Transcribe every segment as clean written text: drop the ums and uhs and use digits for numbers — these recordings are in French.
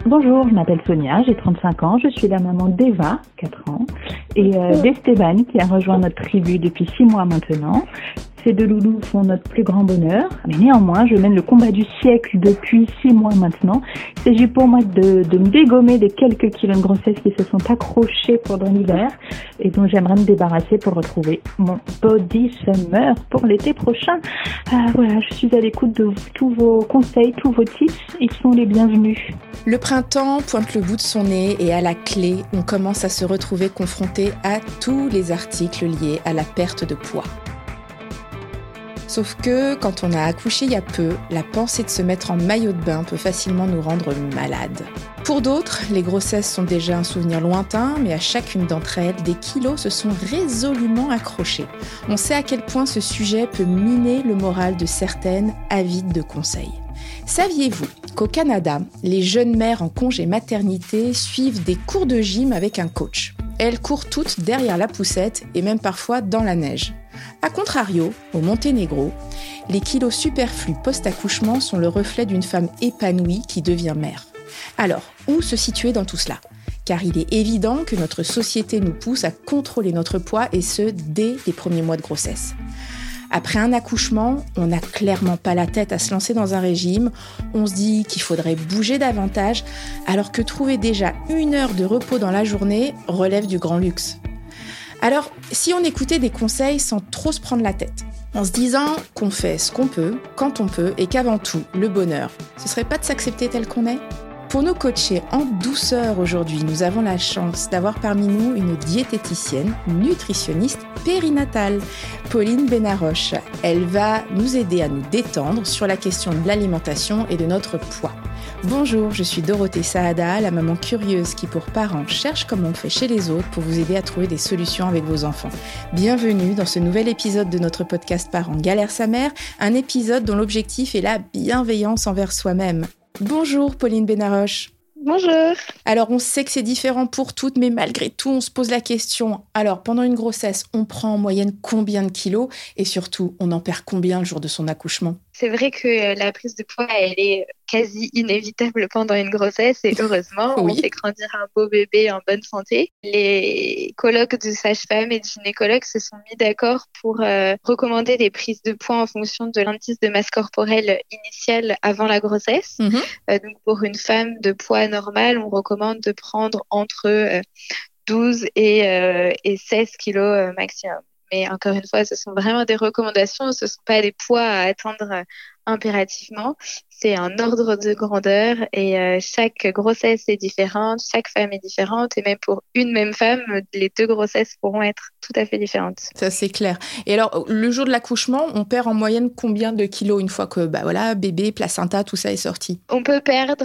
Bonjour, je m'appelle Sonia, j'ai 35 ans, je suis la maman d'Eva, 4 ans, et d'Esteban qui a rejoint notre tribu depuis 6 mois maintenant. Ces deux loulous sont notre plus grand bonheur, mais néanmoins, je mène le combat du siècle depuis 6 mois maintenant. Il s'agit pour moi de me dégommer des quelques kilos de grossesse qui se sont accrochés pendant l'hiver et dont j'aimerais me débarrasser pour retrouver mon body summer pour l'été prochain. Voilà, je suis à l'écoute de tous vos conseils, tous vos tips, ils sont les bienvenus. Le printemps pointe le bout de son nez et à la clé, on commence à se retrouver confronté à tous les articles liés à la perte de poids. Sauf que quand on a accouché il y a peu, la pensée de se mettre en maillot de bain peut facilement nous rendre malades. Pour d'autres, les grossesses sont déjà un souvenir lointain, mais à chacune d'entre elles, des kilos se sont résolument accrochés. On sait à quel point ce sujet peut miner le moral de certaines avides de conseils. Saviez-vous qu'au Canada, les jeunes mères en congé maternité suivent des cours de gym avec un coach ? Elles courent toutes derrière la poussette et même parfois dans la neige. A contrario, au Monténégro, les kilos superflus post-accouchement sont le reflet d'une femme épanouie qui devient mère. Alors, où se situer dans tout cela ? Car il est évident que notre société nous pousse à contrôler notre poids et ce, dès les premiers mois de grossesse. Après un accouchement, on n'a clairement pas la tête à se lancer dans un régime, on se dit qu'il faudrait bouger davantage, alors que trouver déjà 1 heure de repos dans la journée relève du grand luxe. Alors, si on écoutait des conseils sans trop se prendre la tête, en se disant qu'on fait ce qu'on peut, quand on peut, et qu'avant tout, le bonheur, ce serait pas de s'accepter tel qu'on est ? Pour nous coacher en douceur aujourd'hui, nous avons la chance d'avoir parmi nous une diététicienne, nutritionniste périnatale, Pauline Benaroche. Elle va nous aider à nous détendre sur la question de l'alimentation et de notre poids. Bonjour, je suis Dorothée Saada, la maman curieuse qui pour parents cherche comme on le fait chez les autres pour vous aider à trouver des solutions avec vos enfants. Bienvenue dans ce nouvel épisode de notre podcast Parents galère sa mère, un épisode dont l'objectif est la bienveillance envers soi-même. Bonjour Pauline Benaroche. Bonjour. Alors on sait que c'est différent pour toutes, mais malgré tout on se pose la question, alors pendant une grossesse, on prend en moyenne combien de kilos et surtout on en perd combien le jour de son accouchement ? C'est vrai que la prise de poids, elle est quasi inévitable pendant une grossesse et heureusement, Oui. on fait grandir un beau bébé en bonne santé. Les colloques de sages-femmes et de gynécologues se sont mis d'accord pour recommander des prises de poids en fonction de l'indice de masse corporelle initiale avant la grossesse. Donc pour une femme de poids normal, on recommande de prendre entre 12 et 16 kilos maximum. Mais encore une fois, ce sont vraiment des recommandations, ce ne sont pas des poids à atteindre impérativement. C'est un ordre de grandeur et chaque grossesse est différente, chaque femme est différente et même pour une même femme, les 2 grossesses pourront être tout à fait différentes. Ça, c'est clair. Et alors, le jour de l'accouchement, on perd en moyenne combien de kilos une fois que bébé, placenta, tout ça est sorti ? On peut perdre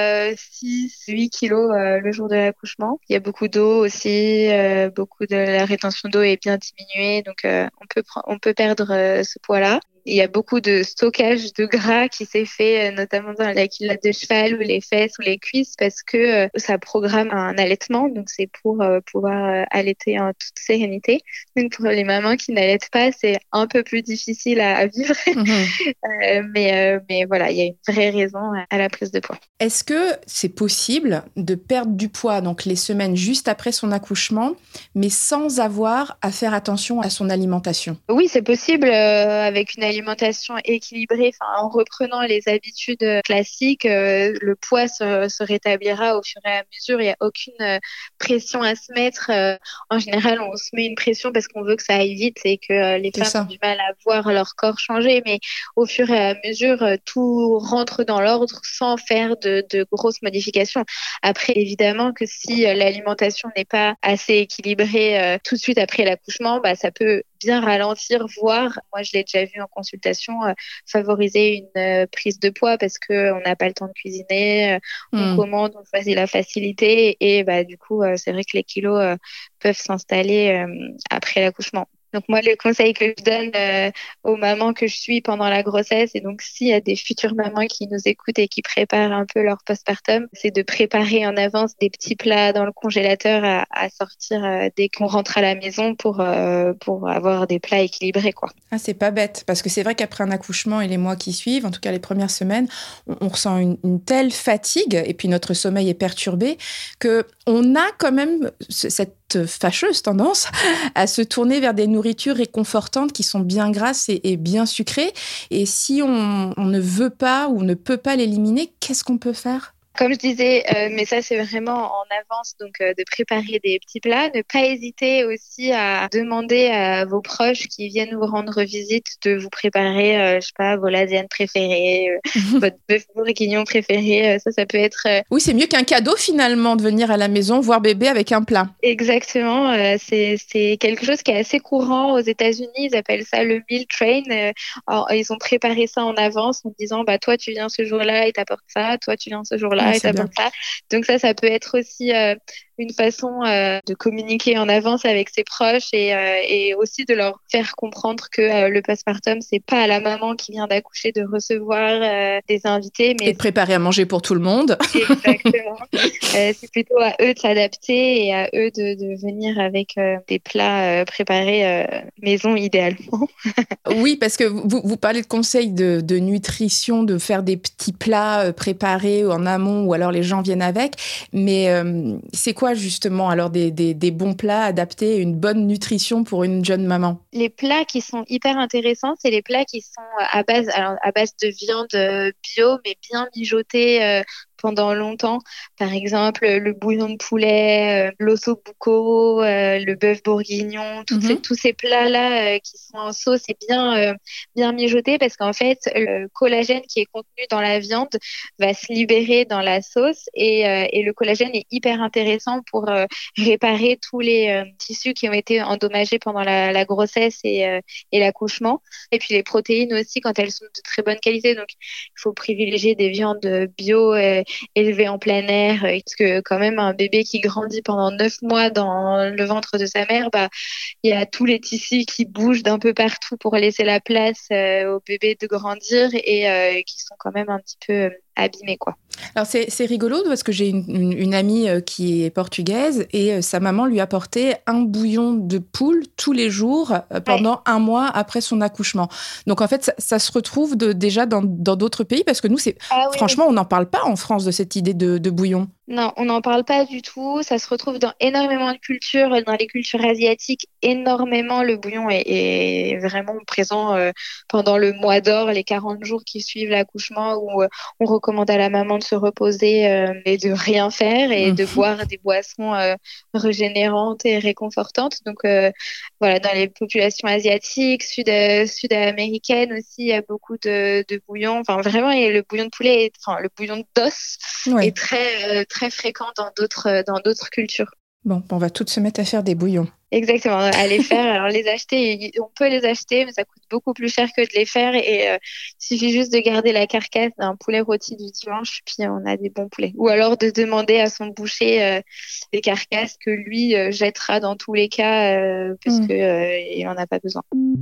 6-8 kilos le jour de l'accouchement. Il y a beaucoup d'eau aussi, beaucoup de la rétention d'eau est bien diminuée, donc on peut perdre ce poids-là. Il y a beaucoup de stockage de gras qui s'est fait, notamment dans la culotte de cheval ou les fesses ou les cuisses, parce que ça programme un allaitement. Donc, c'est pour pouvoir allaiter en toute sérénité. Donc, pour les mamans qui n'allaitent pas, c'est un peu plus difficile à vivre. Mais voilà, il y a une vraie raison à la prise de poids. Est-ce que c'est possible de perdre du poids, donc les semaines juste après son accouchement, mais sans avoir à faire attention à son alimentation ? Oui, c'est possible avec une alimentation équilibrée, en reprenant les habitudes classiques, le poids se rétablira au fur et à mesure. Il n'y a aucune pression à se mettre. En général, on se met une pression parce qu'on veut que ça aille vite et que les femmes ont du mal à voir leur corps changer. Mais au fur et à mesure, tout rentre dans l'ordre sans faire de grosses modifications. Après, évidemment que si l'alimentation n'est pas assez équilibrée tout de suite après l'accouchement, ça peut bien ralentir, voire, moi je l'ai déjà vu en consultation, favoriser une prise de poids parce qu'on n'a pas le temps de cuisiner, on commande, on choisit la facilité et du coup c'est vrai que les kilos peuvent s'installer après l'accouchement. Donc moi, le conseil que je donne aux mamans que je suis pendant la grossesse, et donc s'il y a des futures mamans qui nous écoutent et qui préparent un peu leur postpartum, c'est de préparer en avance des petits plats dans le congélateur à sortir dès qu'on rentre à la maison pour avoir des plats équilibrés, quoi. Ah, c'est pas bête, parce que c'est vrai qu'après un accouchement et les mois qui suivent, en tout cas les premières semaines, on ressent une telle fatigue et puis notre sommeil est perturbé que on a quand même cette fâcheuse tendance à se tourner vers des nourritures réconfortantes qui sont bien grasses et bien sucrées. Et si on ne veut pas ou ne peut pas l'éliminer, qu'est-ce qu'on peut faire ? Comme je disais, mais ça c'est vraiment en avance, donc de préparer des petits plats. Ne pas hésiter aussi à demander à vos proches qui viennent vous rendre visite de vous préparer, je sais pas, vos lasagnes préférées, votre bœuf bourguignon préféré. Ça peut être... Oui, c'est mieux qu'un cadeau finalement de venir à la maison voir bébé avec un plat. Exactement, c'est quelque chose qui est assez courant aux États-Unis. Ils appellent ça le meal train. Alors, ils ont préparé ça en avance en disant, bah toi tu viens ce jour-là et t'apportes ça, toi tu viens ce jour-là et t'apportes ça. Donc ça peut être aussi une façon de communiquer en avance avec ses proches et aussi de leur faire comprendre que le postpartum, c'est pas à la maman qui vient d'accoucher de recevoir des invités, mais et de préparer à manger pour tout le monde. Exactement. C'est plutôt à eux de s'adapter et à eux de venir avec des plats préparés maison idéalement. Oui, parce que vous parlez de conseils de nutrition, de faire des petits plats préparés en amont ou alors les gens viennent avec. Mais c'est quoi justement alors des bons plats adaptés à une bonne nutrition pour une jeune maman? Les plats qui sont hyper intéressants, c'est les plats qui sont à base de viande bio, mais bien mijotée pendant longtemps. Par exemple, le bouillon de poulet, l'osso bucco, le bœuf bourguignon, tous ces plats-là qui sont en sauce et bien mijotés parce qu'en fait, le collagène qui est contenu dans la viande va se libérer dans la sauce et le collagène est hyper intéressant pour réparer tous les tissus qui ont été endommagés pendant la grossesse et l'accouchement. Et puis les protéines aussi quand elles sont de très bonne qualité. Donc, il faut privilégier des viandes bio élevé en plein air, parce que quand même un bébé qui grandit pendant 9 mois dans le ventre de sa mère, bah il y a tous les tissus qui bougent d'un peu partout pour laisser la place au bébé de grandir et qui sont quand même un petit peu abîmés, quoi. Alors c'est rigolo parce que j'ai une amie qui est portugaise et sa maman lui apportait un bouillon de poule tous les jours pendant un mois après son accouchement. Donc en fait ça se retrouve déjà dans d'autres pays parce que nous franchement on n'en parle pas en France de cette idée de bouillon. Non, on n'en parle pas du tout. Ça se retrouve dans énormément de cultures, dans les cultures asiatiques, énormément. Le bouillon est vraiment présent pendant le mois d'or, les 40 jours qui suivent l'accouchement, où on recommande à la maman de se reposer et de rien faire et de boire des boissons régénérantes et réconfortantes. Donc voilà, dans les populations asiatiques, sud-américaines aussi, il y a beaucoup de bouillon. Enfin vraiment, et le bouillon de poulet, le bouillon d'os est très fréquent dans d'autres cultures. Bon, on va toutes se mettre à faire des bouillons. Exactement, à les faire. Alors les acheter, on peut les acheter, mais ça coûte beaucoup plus cher que de les faire. Et il suffit juste de garder la carcasse d'un poulet rôti du dimanche, puis on a des bons poulets. Ou alors de demander à son boucher des carcasses que lui jettera dans tous les cas, parce que il en a pas besoin.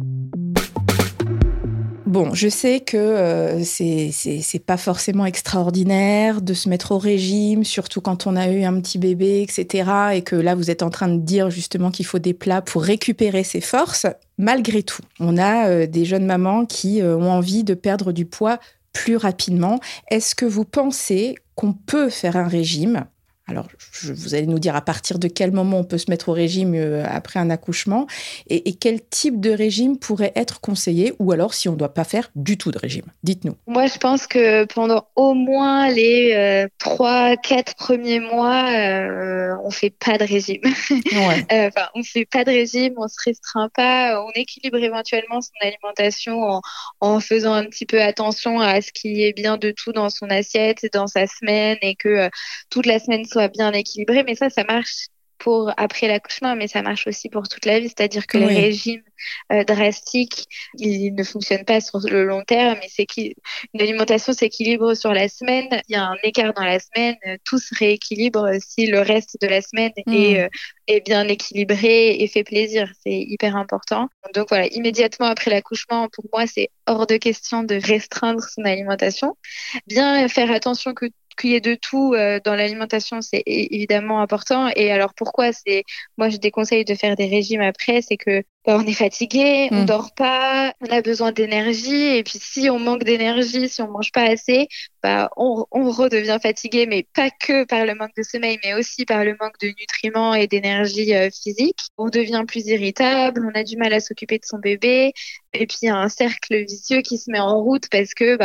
Bon, je sais que c'est pas forcément extraordinaire de se mettre au régime, surtout quand on a eu un petit bébé, etc. Et que là, vous êtes en train de dire justement qu'il faut des plats pour récupérer ses forces. Malgré tout, on a des jeunes mamans qui ont envie de perdre du poids plus rapidement. Est-ce que vous pensez qu'on peut faire un régime ? Alors, vous allez nous dire à partir de quel moment on peut se mettre au régime après un accouchement et quel type de régime pourrait être conseillé ou alors si on ne doit pas faire du tout de régime. Dites-nous. Moi, je pense que pendant au moins les 3-4 premiers mois, on fait pas de régime. Ouais. On fait pas de régime, on se restreint pas, on équilibre éventuellement son alimentation en faisant un petit peu attention à ce qu'il y ait bien de tout dans son assiette, dans sa semaine et que toute la semaine soit bien équilibrée. Mais ça marche pour après l'accouchement, mais ça marche aussi pour toute la vie. C'est-à-dire que les Oui. régimes drastiques, ils ne fonctionnent pas sur le long terme. Et une alimentation s'équilibre sur la semaine. Il y a un écart dans la semaine, tout se rééquilibre si le reste de la semaine Hmm. est bien équilibré et fait plaisir. C'est hyper important. Donc voilà, immédiatement après l'accouchement, pour moi, c'est hors de question de restreindre son alimentation. Bien faire attention qu'il y ait de tout dans l'alimentation, c'est évidemment important. Et alors pourquoi moi je déconseille de faire des régimes après, c'est que on est fatigué, on Hmm. dort pas, on a besoin d'énergie. Et puis si on manque d'énergie, si on mange pas assez, on redevient fatigué, mais pas que par le manque de sommeil, mais aussi par le manque de nutriments et d'énergie physique. On devient plus irritable, on a du mal à s'occuper de son bébé. Et puis il y a un cercle vicieux qui se met en route parce que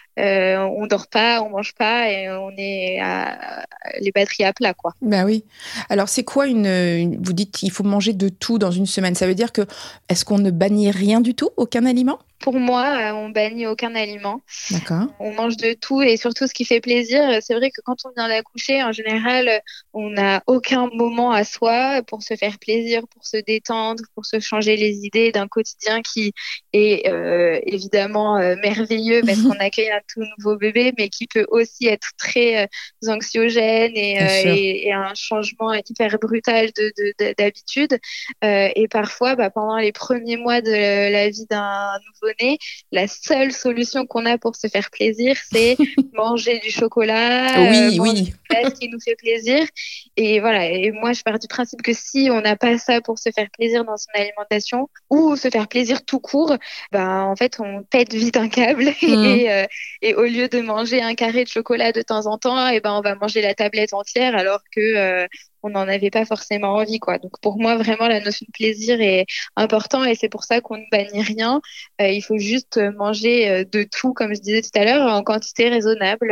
on dort pas, on mange pas et on est les batteries à plat, quoi. Ben oui. Alors, c'est quoi vous dites qu'il faut manger de tout dans une semaine. Ça veut dire que, est-ce qu'on ne bannit rien du tout, aucun aliment? Pour moi, on bannit aucun aliment. D'accord. On mange de tout et surtout ce qui fait plaisir. C'est vrai que quand on vient d'accoucher, en général, on n'a aucun moment à soi pour se faire plaisir, pour se détendre, pour se changer les idées d'un quotidien qui est évidemment merveilleux parce qu'on accueille un tout nouveau bébé, mais qui peut aussi être très anxiogène Bien sûr. et un changement hyper brutal d'habitude. Et parfois, pendant les premiers mois de la vie d'un nouveau-né, la seule solution qu'on a pour se faire plaisir, c'est manger du chocolat, Oui, manger oui. une glace qui nous fait plaisir. Et voilà. Et moi, je pars du principe que si on n'a pas ça pour se faire plaisir dans son alimentation ou se faire plaisir tout court, en fait, on pète vite un câble Hmm. et au lieu de manger un carré de chocolat de temps en temps, on va manger la tablette entière alors que on n'en avait pas forcément envie, quoi. Donc pour moi, vraiment, la notion de plaisir est important et c'est pour ça qu'on ne bannit rien. Il faut juste manger de tout, comme je disais tout à l'heure, en quantité raisonnable.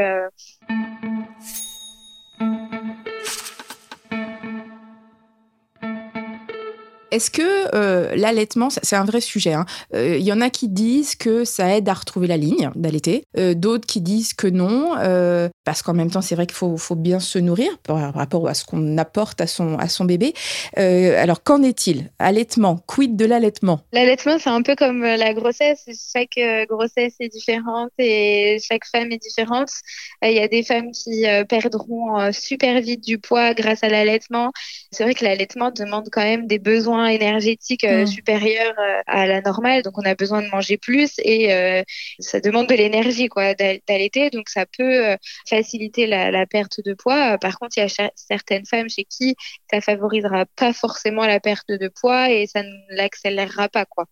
Est-ce que l'allaitement, c'est un vrai sujet, hein. Il y en a qui disent que ça aide à retrouver la ligne d'allaiter, d'autres qui disent que non, parce qu'en même temps, c'est vrai qu'il faut bien se nourrir par rapport à ce qu'on apporte à son bébé. Alors, qu'en est-il? Allaitement, quid de l'allaitement? L'allaitement, c'est un peu comme la grossesse. Chaque grossesse est différente et chaque femme est différente. Il y a des femmes qui perdront super vite du poids grâce à l'allaitement. C'est vrai que l'allaitement demande quand même des besoins énergétiques Hmm. supérieurs à la normale. Donc, on a besoin de manger plus et ça demande de l'énergie, quoi, d'allaiter. Donc, ça peut faciliter la perte de poids. Par contre, il y a certaines femmes chez qui ça favorisera pas forcément la perte de poids et ça ne l'accélérera pas, quoi.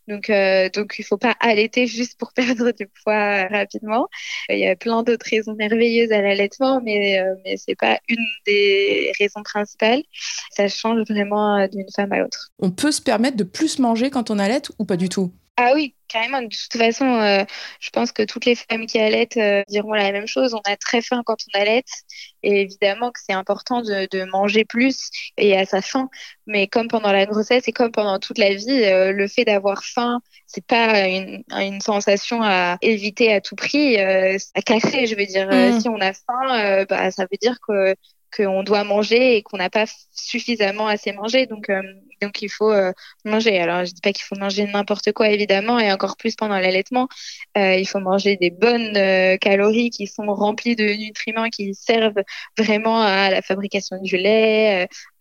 Donc il faut pas allaiter juste pour perdre du poids rapidement. Il y a plein d'autres raisons merveilleuses à l'allaitement, mais c'est pas une des raisons principales. Ça change vraiment d'une femme à l'autre. On peut se permettre de plus manger quand on allaite ou pas du tout? Ah oui, carrément. De toute façon, je pense que toutes les femmes qui allaitent diront la même chose. On a très faim quand on allaite. Et évidemment que c'est important de manger plus et à sa faim. Mais comme pendant la grossesse et comme pendant toute la vie, le fait d'avoir faim, c'est pas une sensation à éviter à tout prix, à cacher, je veux dire. Hmm. Si on a faim, ça veut dire qu'on doit manger et qu'on n'a pas suffisamment assez mangé. Donc il faut manger. Alors, je dis pas qu'il faut manger n'importe quoi, évidemment, et encore plus pendant l'allaitement. Il faut manger des bonnes calories qui sont remplies de nutriments qui servent vraiment à la fabrication du lait,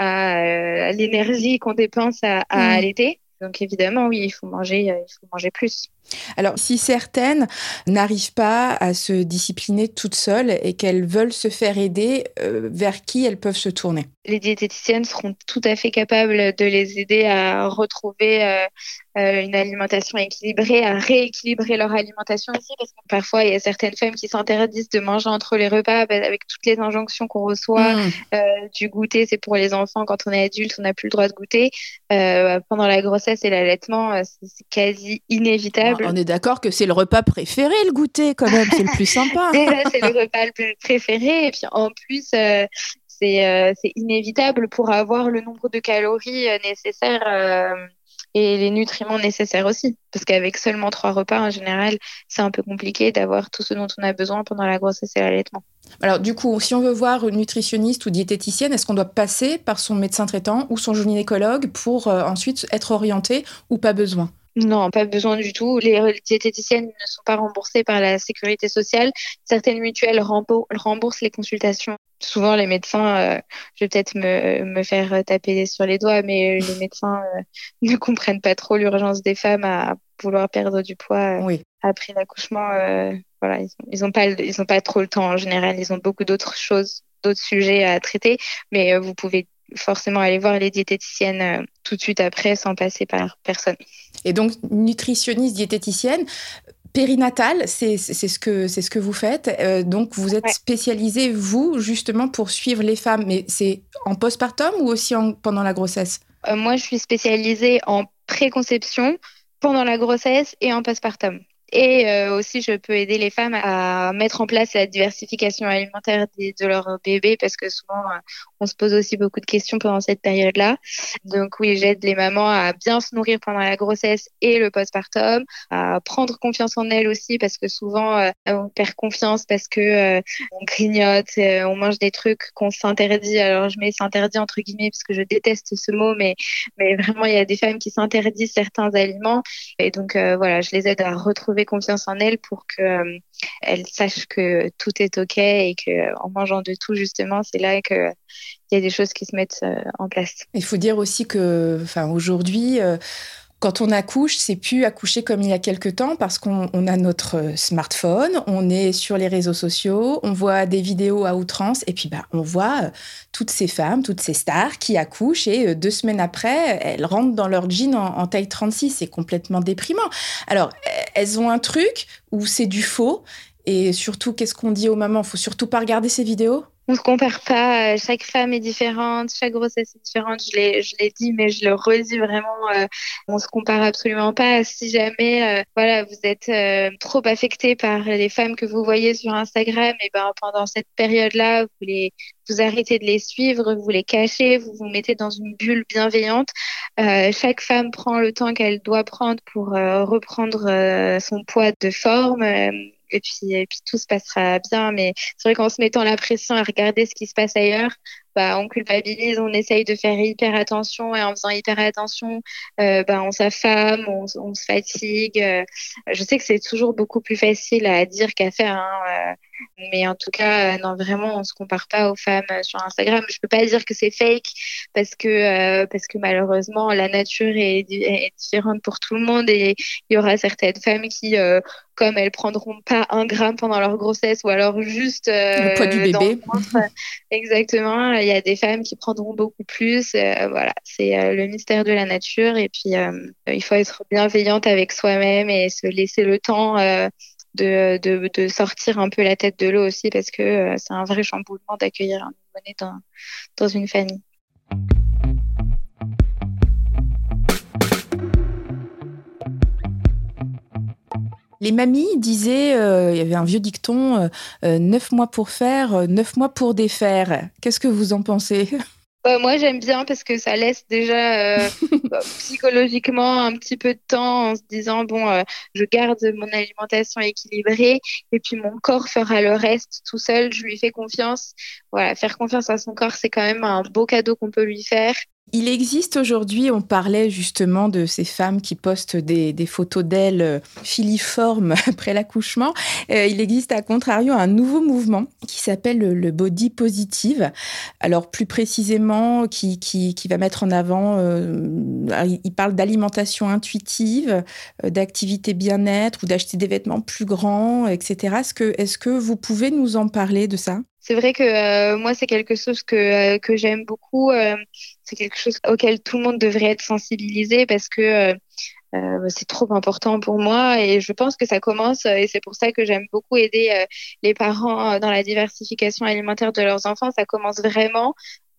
à l'énergie qu'on dépense à Hmm. allaiter. Donc, évidemment, oui, il faut manger plus. Alors, si certaines n'arrivent pas à se discipliner toutes seules et qu'elles veulent se faire aider, vers qui elles peuvent se tourner? Les diététiciennes seront tout à fait capables de les aider à retrouver une alimentation équilibrée, à rééquilibrer leur alimentation aussi, parce que parfois il y a certaines femmes qui s'interdisent de manger entre les repas avec toutes les injonctions qu'on reçoit. Hmm. Du goûter, c'est pour les enfants. Quand on est adulte, on n'a plus le droit de goûter. Pendant la grossesse et l'allaitement, c'est quasi Bon, inévitable. on est d'accord que c'est le repas préféré, le goûter, quand même, c'est le plus sympa. Déjà, c'est le repas le plus préféré. Et puis en plus, c'est inévitable pour avoir le nombre de calories nécessaires et les nutriments nécessaires aussi. Parce qu'avec seulement 3 repas, en général, c'est un peu compliqué d'avoir tout ce dont on a besoin pendant la grossesse et l'allaitement. Alors du coup, si on veut voir une nutritionniste ou diététicienne, est-ce qu'on doit passer par son médecin traitant ou son gynécologue pour ensuite être orienté ou pas besoin? Non, pas besoin du tout. Les diététiciennes ne sont pas remboursées par la sécurité sociale. Certaines mutuelles remboursent les consultations. Souvent, les médecins, je vais peut-être me faire taper sur les doigts, mais les médecins ne comprennent pas trop l'urgence des femmes à vouloir perdre du poids Oui. après l'accouchement. Voilà, ils ont pas trop le temps en général. Ils ont beaucoup d'autres choses, d'autres sujets à traiter. Mais vous pouvez forcément aller voir les diététiciennes tout de suite après sans passer par personne. Et donc, nutritionniste, diététicienne, périnatale, c'est ce que vous faites. Donc, vous êtes spécialisée, vous, justement, pour suivre les femmes. Mais c'est en postpartum ou aussi pendant la grossesse? Moi, je suis spécialisée en préconception, pendant la grossesse et en postpartum. Et aussi, je peux aider les femmes à mettre en place la diversification alimentaire de leur bébé parce que souvent, on se pose aussi beaucoup de questions pendant cette période-là. Donc oui, j'aide les mamans à bien se nourrir pendant la grossesse et le postpartum, à prendre confiance en elles aussi parce que souvent, on perd confiance parce que on grignote, on mange des trucs qu'on s'interdit. Alors, je mets s'interdit entre guillemets parce que je déteste ce mot, mais vraiment, il y a des femmes qui s'interdisent certains aliments. Et donc, voilà, je les aide à retrouver confiance en elles pour que elles sachent que tout est OK et que en mangeant de tout, justement, c'est là que il y a des choses qui se mettent en place. Il faut dire aussi que, enfin, aujourd'hui, quand on accouche, c'est plus accoucher comme il y a quelque temps parce qu'on a notre smartphone, on est sur les réseaux sociaux, on voit des vidéos à outrance et puis on voit toutes ces femmes, toutes ces stars qui accouchent et 2 semaines après, elles rentrent dans leur jean en taille 36. C'est complètement déprimant. Alors, elles ont un truc où c'est du faux et surtout, qu'est-ce qu'on dit aux mamans? Faut surtout pas regarder ces vidéos? On se compare pas, chaque femme est différente, chaque grossesse est différente, je l'ai dit, mais je le redis vraiment, on se compare absolument pas. Si jamais, voilà, vous êtes trop affecté par les femmes que vous voyez sur Instagram, et ben pendant cette période-là, vous arrêtez de les suivre, vous les cachez, vous vous mettez dans une bulle bienveillante. Chaque femme prend le temps qu'elle doit prendre pour reprendre son poids de forme. Et puis tout se passera bien. Mais c'est vrai qu'en se mettant la pression à regarder ce qui se passe ailleurs, on culpabilise, on essaye de faire hyper attention et en faisant hyper attention, on s'affame, on se fatigue. Je sais que c'est toujours beaucoup plus facile à dire qu'à faire, hein, mais en tout cas, non, vraiment, on se compare pas aux femmes sur Instagram. Je peux pas dire que c'est fake parce que malheureusement, la nature est différente pour tout le monde et il y aura certaines femmes qui comme elles prendront pas 1 gramme pendant leur grossesse ou alors juste Le poids du dans le bébé. ventre, exactement. Il y a des femmes qui prendront beaucoup plus. Voilà, c'est le mystère de la nature. Et puis, il faut être bienveillante avec soi-même et se laisser le temps de sortir un peu la tête de l'eau aussi parce que c'est un vrai chamboulement d'accueillir un nouveau-né dans une famille. Les mamies disaient, il y avait un vieux dicton, 9 mois pour faire, 9 mois pour défaire. Qu'est-ce que vous en pensez? Moi, j'aime bien parce que ça laisse déjà psychologiquement un petit peu de temps en se disant, bon, je garde mon alimentation équilibrée et puis mon corps fera le reste tout seul, je lui fais confiance. Voilà, faire confiance à son corps, c'est quand même un beau cadeau qu'on peut lui faire. Il existe aujourd'hui, on parlait justement de ces femmes qui postent des photos d'elles filiformes après l'accouchement. Il existe à contrario un nouveau mouvement qui s'appelle le body positive. Alors plus précisément, qui va mettre en avant, il parle d'alimentation intuitive, d'activité bien-être ou d'acheter des vêtements plus grands, etc. Est-ce que vous pouvez nous en parler de ça? C'est vrai que moi, c'est quelque chose que j'aime beaucoup. C'est quelque chose auquel tout le monde devrait être sensibilisé parce que c'est trop important pour moi et je pense que ça commence et c'est pour ça que j'aime beaucoup aider les parents dans la diversification alimentaire de leurs enfants. Ça commence vraiment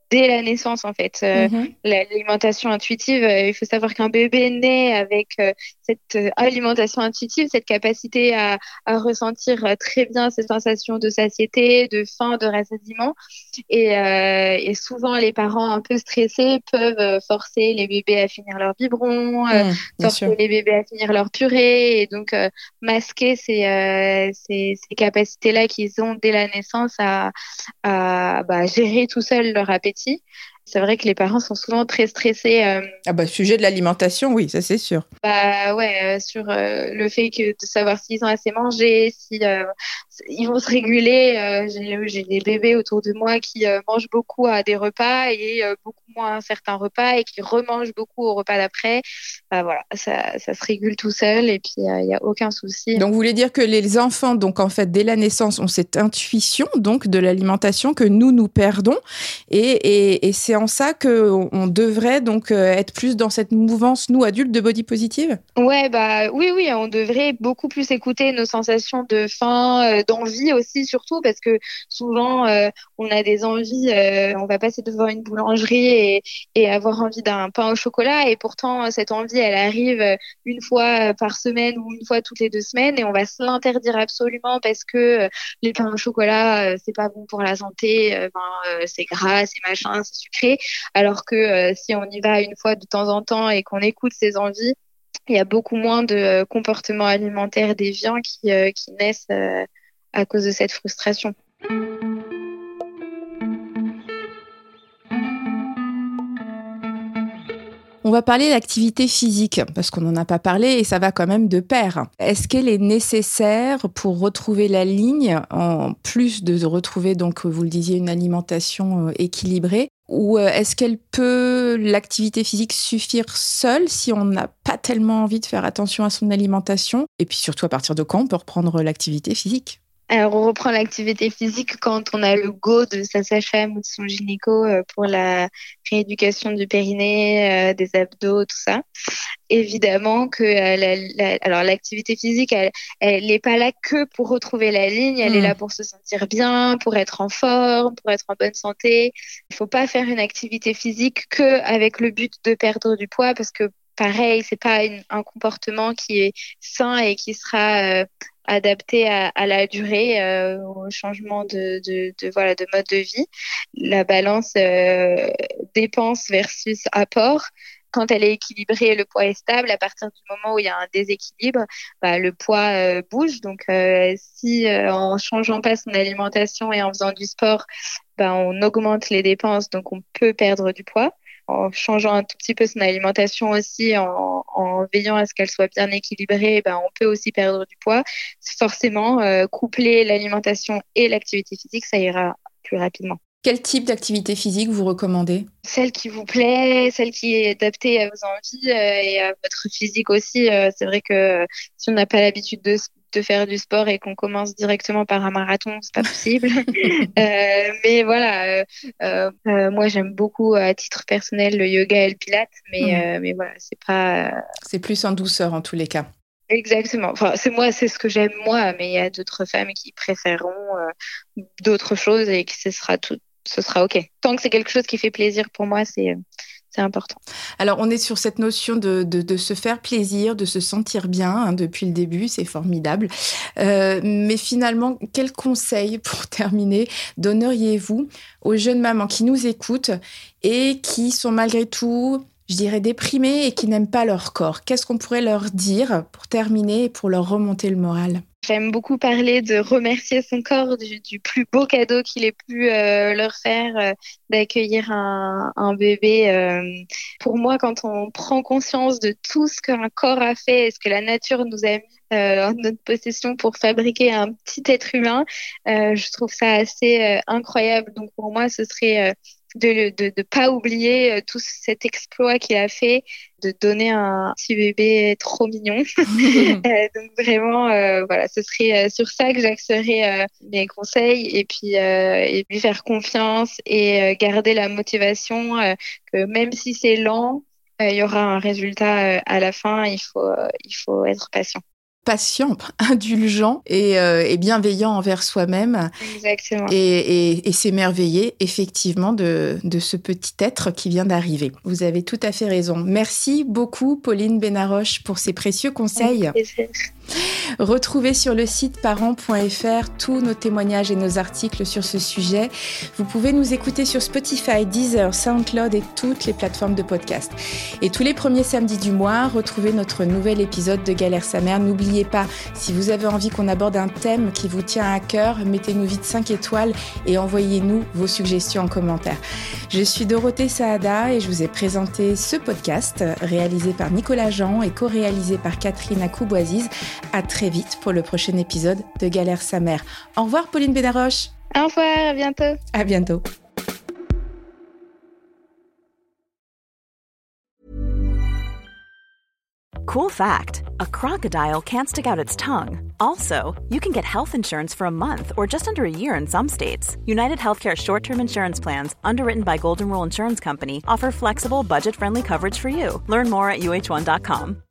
dès la naissance en fait. Mhm. L'alimentation intuitive, il faut savoir qu'un bébé naît avec cette alimentation intuitive, cette capacité à ressentir très bien ces sensations de satiété, de faim, de rassasiement. Et souvent, les parents un peu stressés peuvent forcer les bébés à finir leur biberon, Bien sûr. forcer les bébés à finir leur purée, et donc masquer ces capacités-là qu'ils ont dès la naissance à gérer tout seuls leur appétit. C'est vrai que les parents sont souvent très stressés. Ah bah, sujet de l'alimentation, oui, ça c'est sûr. Bah ouais, sur le fait que de savoir s'ils ont assez mangé, si ils vont se réguler. J'ai des bébés autour de moi qui mangent beaucoup à des repas et beaucoup moins à certains repas et qui remangent beaucoup au repas d'après. Bah voilà, ça se régule tout seul et puis il y a aucun souci. Donc, vous voulez dire que les enfants, donc en fait, dès la naissance, ont cette intuition donc de l'alimentation que nous perdons, et c'est en ça que on devrait donc être plus dans cette mouvance, nous adultes, de body positive. Ouais, bah oui, on devrait beaucoup plus écouter nos sensations de faim, d'envie aussi, surtout parce que souvent on a des envies, on va passer devant une boulangerie et avoir envie d'un pain au chocolat, et pourtant cette envie, elle arrive une fois par semaine ou une fois toutes les 2 semaines, et on va se l'interdire absolument parce que les pains au chocolat, c'est pas bon pour la santé, c'est gras, c'est machin, c'est sucré, alors que si on y va une fois de temps en temps et qu'on écoute ses envies, il y a beaucoup moins de comportements alimentaires déviants qui naissent à cause de cette frustration. On va parler d'activité physique, parce qu'on n'en a pas parlé et ça va quand même de pair. Est-ce qu'elle est nécessaire pour retrouver la ligne, en plus de retrouver, donc, vous le disiez, une alimentation équilibrée? Ou est-ce qu'elle peut, l'activité physique, suffire seule si on n'a pas tellement envie de faire attention à son alimentation? Et puis surtout, à partir de quand on peut reprendre l'activité physique? Alors, on reprend l'activité physique quand on a le go de sa sage-femme ou de son gynéco pour la rééducation du périnée, des abdos, tout ça. Évidemment que alors l'activité physique, elle n'est pas là que pour retrouver la ligne, elle est là pour se sentir bien, pour être en forme, pour être en bonne santé. Il faut pas faire une activité physique que avec le but de perdre du poids, parce que pareil, c'est pas un comportement qui est sain et qui sera adapté à la durée, au changement voilà, de mode de vie. La balance dépense versus apport, quand elle est équilibrée, le poids est stable. À partir du moment où il y a un déséquilibre, bah, le poids bouge. Donc, si en changeant pas son alimentation et en faisant du sport, bah, on augmente les dépenses, donc on peut perdre du poids. En changeant un tout petit peu son alimentation aussi, en veillant à ce qu'elle soit bien équilibrée, bah, on peut aussi perdre du poids. Forcément, coupler l'alimentation et l'activité physique, ça ira plus rapidement. Quel type d'activité physique vous recommandez? Celle qui vous plaît, celle qui est adaptée à vos envies et à votre physique aussi. C'est vrai que si on n'a pas l'habitude de faire du sport et qu'on commence directement par un marathon, c'est pas possible. Mais voilà, moi j'aime beaucoup à titre personnel le yoga et le pilates, mais voilà, c'est pas C'est plus en douceur en tous les cas. exactement. Enfin, c'est ce que j'aime moi, mais il y a d'autres femmes qui préféreront d'autres choses et que ce sera OK. Tant que c'est quelque chose qui fait plaisir pour moi, c'est important. Alors, on est sur cette notion de se faire plaisir, de se sentir bien, hein, depuis le début, c'est formidable. Mais finalement, quel conseil, pour terminer, donneriez-vous aux jeunes mamans qui nous écoutent et qui sont malgré tout, je dirais, déprimées et qui n'aiment pas leur corps? Qu'est-ce qu'on pourrait leur dire pour terminer et pour leur remonter le moral? J'aime beaucoup parler de remercier son corps du plus beau cadeau qu'il ait pu leur faire, d'accueillir un bébé. Pour moi, quand on prend conscience de tout ce qu'un corps a fait et ce que la nature nous a mis en notre possession pour fabriquer un petit être humain, je trouve ça assez incroyable. Donc pour moi, ce serait de pas oublier tout cet exploit qu'il a fait, de donner un petit bébé trop mignon. Donc vraiment, voilà, ce serait sur ça que j'axerais mes conseils, et puis faire confiance et garder la motivation, que même si c'est lent, il y aura un résultat à la fin. Il faut être patient. patient, indulgent et bienveillant envers soi-même. Exactement. Et s'émerveiller effectivement de ce petit être qui vient d'arriver. Vous avez tout à fait raison. Merci beaucoup Pauline Benaroche pour ces précieux conseils. Retrouvez sur le site parents.fr tous nos témoignages et nos articles sur ce sujet. Vous pouvez nous écouter sur Spotify, Deezer, SoundCloud et toutes les plateformes de podcast. Et tous les premiers samedis du mois, retrouvez notre nouvel épisode de Galère sa mère. N'oubliez pas, si vous avez envie qu'on aborde un thème qui vous tient à cœur, mettez-nous vite 5 étoiles et envoyez-nous vos suggestions en commentaire. Je suis Dorothée Saada et je vous ai présenté ce podcast réalisé par Nicolas Jean et co-réalisé par Catherine Akouboisiz. À très vite pour le prochain épisode de Galère sa mère. Au revoir Pauline Benaroche. Au revoir, à bientôt. À bientôt. Cool fact, a crocodile can't stick out its tongue. Also, you can get health insurance for a month or just under a year in some states. United Healthcare short-term insurance plans, underwritten by Golden Rule Insurance Company, offer flexible, budget-friendly coverage for you. Learn more at uh1.com.